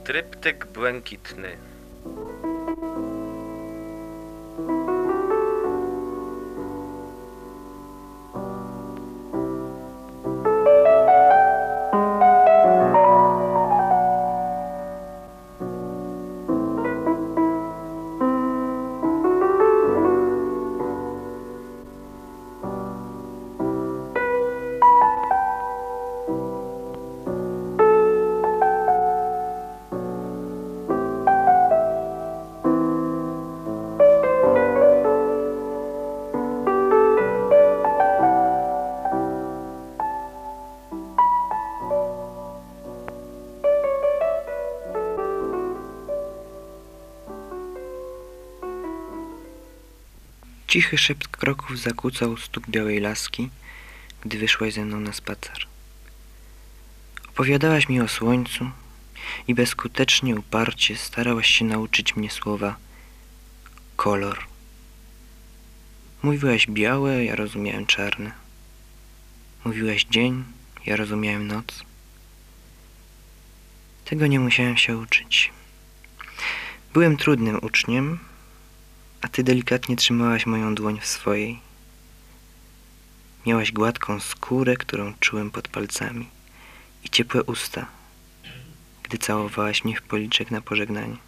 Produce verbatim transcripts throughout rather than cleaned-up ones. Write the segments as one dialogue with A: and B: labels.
A: Tryptyk błękitny.
B: Cichy szept kroków zakłócał stuk białej laski, gdy wyszłaś ze mną na spacer. Opowiadałaś mi o słońcu i bezskutecznie, uparcie starałaś się nauczyć mnie słowa kolor. Mówiłaś białe, ja rozumiałem czarne. Mówiłaś dzień, ja rozumiałem noc. Tego nie musiałem się uczyć. Byłem trudnym uczniem, a ty delikatnie trzymałaś moją dłoń w swojej. Miałaś gładką skórę, którą czułem pod palcami, i ciepłe usta, gdy całowałaś mnie w policzek na pożegnanie.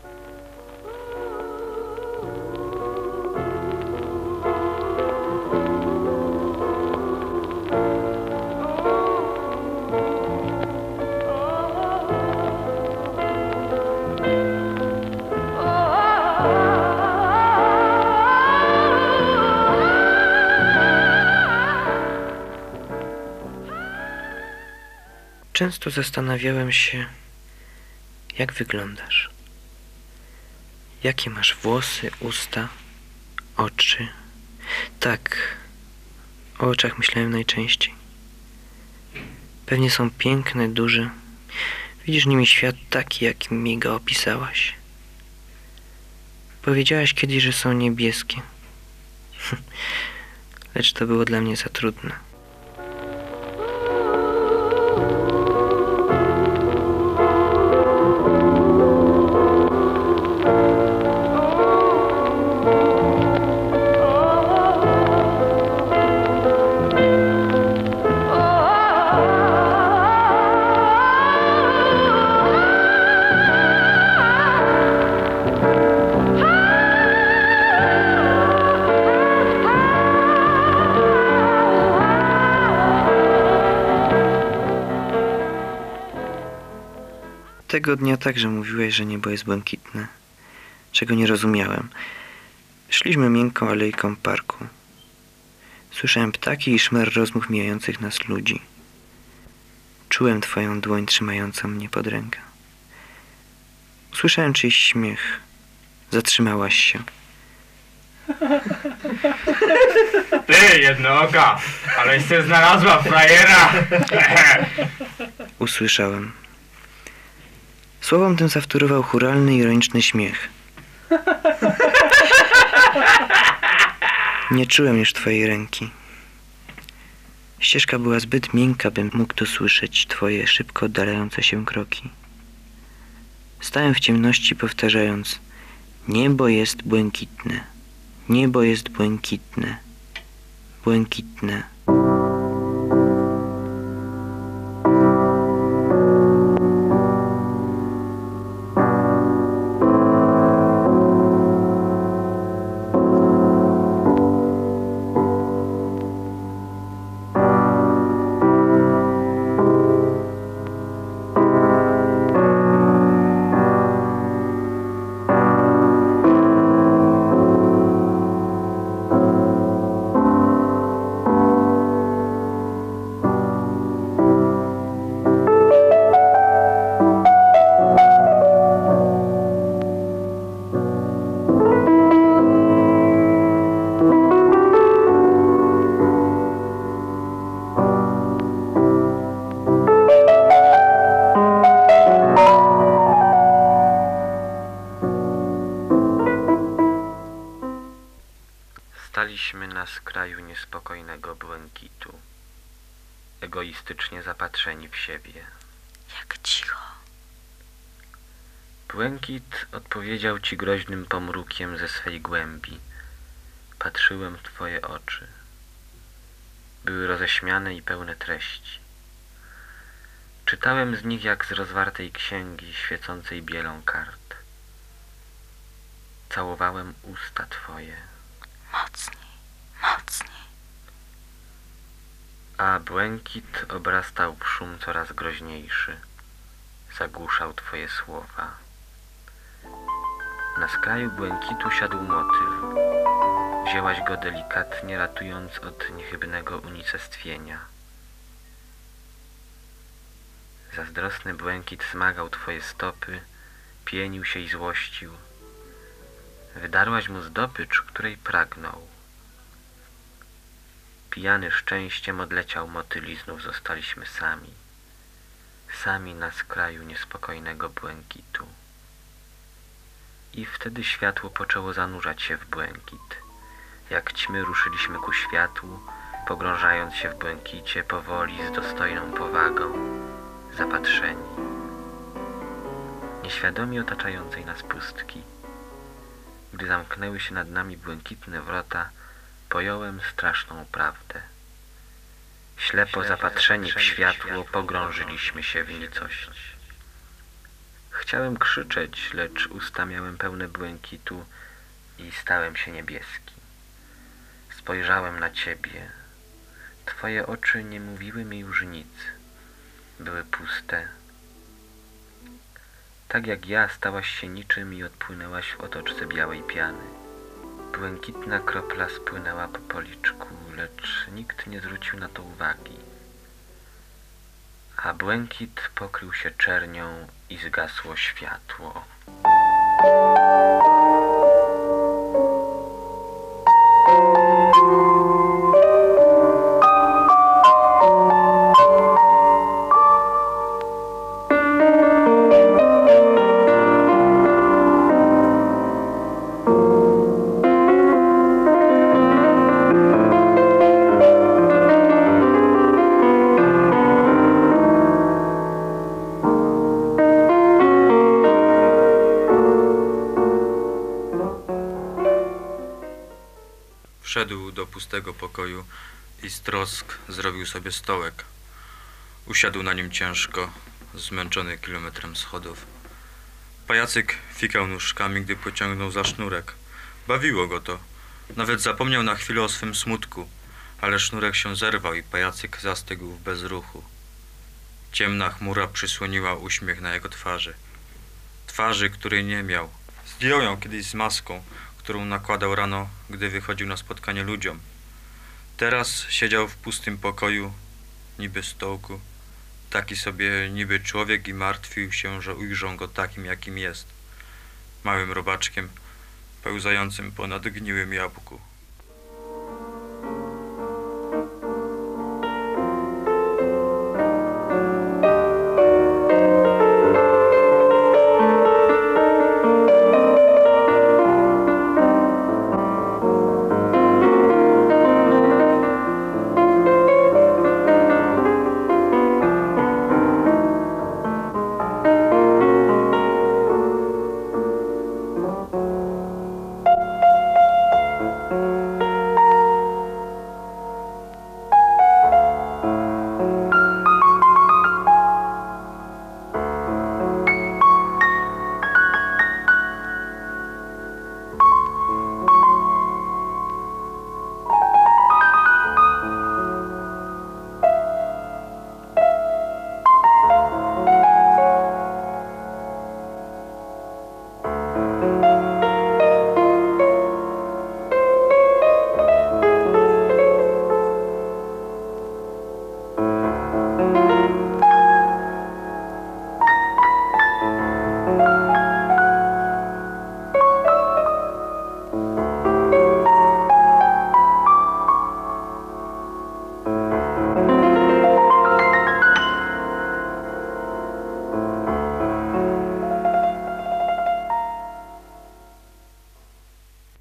B: Często zastanawiałem się, jak wyglądasz. Jakie masz włosy, usta, oczy. Tak, o oczach myślałem najczęściej. Pewnie są piękne, duże. Widzisz nimi świat taki, jakim mi go opisałaś. Powiedziałaś kiedyś, że są niebieskie. Lecz to było dla mnie za trudne. Tego dnia także mówiłeś, że niebo jest błękitne, czego nie rozumiałem. Szliśmy miękką alejką parku. Słyszałem ptaki i szmer rozmów mijających nas ludzi. Czułem twoją dłoń trzymającą mnie pod rękę. Usłyszałem czyjś śmiech. Zatrzymałaś się.
C: Ty, jednooka, aleś się znalazła frajera!
B: Usłyszałem. Słowom tym zawtórował chóralny, ironiczny śmiech. Nie czułem już twojej ręki. Ścieżka była zbyt miękka, bym mógł dosłyszeć twoje szybko oddalające się kroki. Stałem w ciemności, powtarzając: niebo jest błękitne, niebo jest błękitne, błękitne.
A: Staliśmy na skraju niespokojnego błękitu, egoistycznie zapatrzeni w siebie.
D: Jak cicho.
A: Błękit odpowiedział ci groźnym pomrukiem ze swej głębi. Patrzyłem w twoje oczy. Były roześmiane i pełne treści. Czytałem z nich jak z rozwartej księgi świecącej bielą kart. Całowałem usta twoje.
D: Mocniej, mocniej.
A: A błękit obrastał w szum coraz groźniejszy. Zagłuszał twoje słowa. Na skraju błękitu siadł motyl. Wzięłaś go delikatnie, ratując od niechybnego unicestwienia. Zazdrosny błękit smagał twoje stopy, pienił się i złościł. Wydarłaś mu zdobycz, której pragnął. Pijany szczęściem odleciał motyl i znów zostaliśmy sami. Sami na skraju niespokojnego błękitu. I wtedy światło poczęło zanurzać się w błękit. Jak ćmy ruszyliśmy ku światłu, pogrążając się w błękicie powoli z dostojną powagą, zapatrzeni. Nieświadomi otaczającej nas pustki. Gdy zamknęły się nad nami błękitne wrota, pojąłem straszną prawdę. Ślepo zapatrzeni w światło, pogrążyliśmy się w nicość. Chciałem krzyczeć, lecz usta miałem pełne błękitu i stałem się niebieski. Spojrzałem na ciebie. Twoje oczy nie mówiły mi już nic. Były puste. Tak jak ja stałaś się niczym i odpłynęłaś w otoczce białej piany. Błękitna kropla spłynęła po policzku, lecz nikt nie zwrócił na to uwagi. A błękit pokrył się czernią i zgasło światło.
E: Wszedł do pustego pokoju i z trosk zrobił sobie stołek. Usiadł na nim ciężko, zmęczony kilometrem schodów. Pajacyk fikał nóżkami, gdy pociągnął za sznurek. Bawiło go to. Nawet zapomniał na chwilę o swym smutku, ale sznurek się zerwał i pajacyk zastygł w bezruchu. Ciemna chmura przysłoniła uśmiech na jego twarzy. Twarzy, której nie miał. Zdjął ją kiedyś z maską, którą nakładał rano, gdy wychodził na spotkanie ludziom. Teraz siedział w pustym pokoju, niby stołku, taki sobie niby człowiek i martwił się, że ujrzą go takim, jakim jest, małym robaczkiem pełzającym po nadgniłym jabłku.